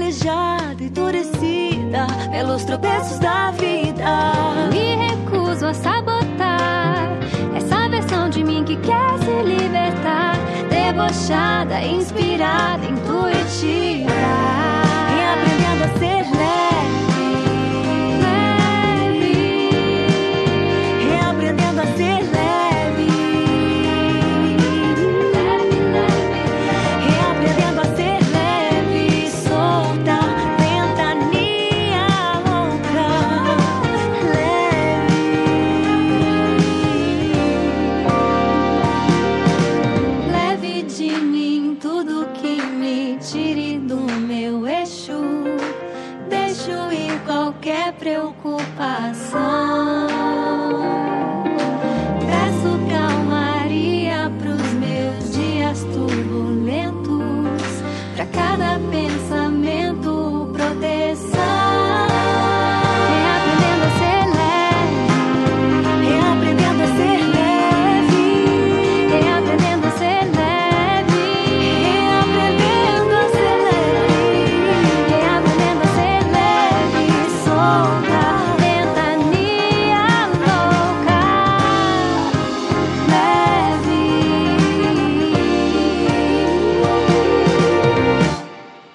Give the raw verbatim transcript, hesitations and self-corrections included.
calejada, endurecida pelos tropeços da vida. Me recuso a sabotar essa versão de mim que quer se libertar, debochada, inspirada, intuitiva, reaprendendo a ser leve, leve, reaprendendo a ser leve, leve, leve, reaprendendo a ser leve, solta, ventania louca, leve, leve de mim tudo que me tire do meu eixo. Deixo ir qualquer preocupação. Peço calmaria pros meus dias turbulentos, pra cada pena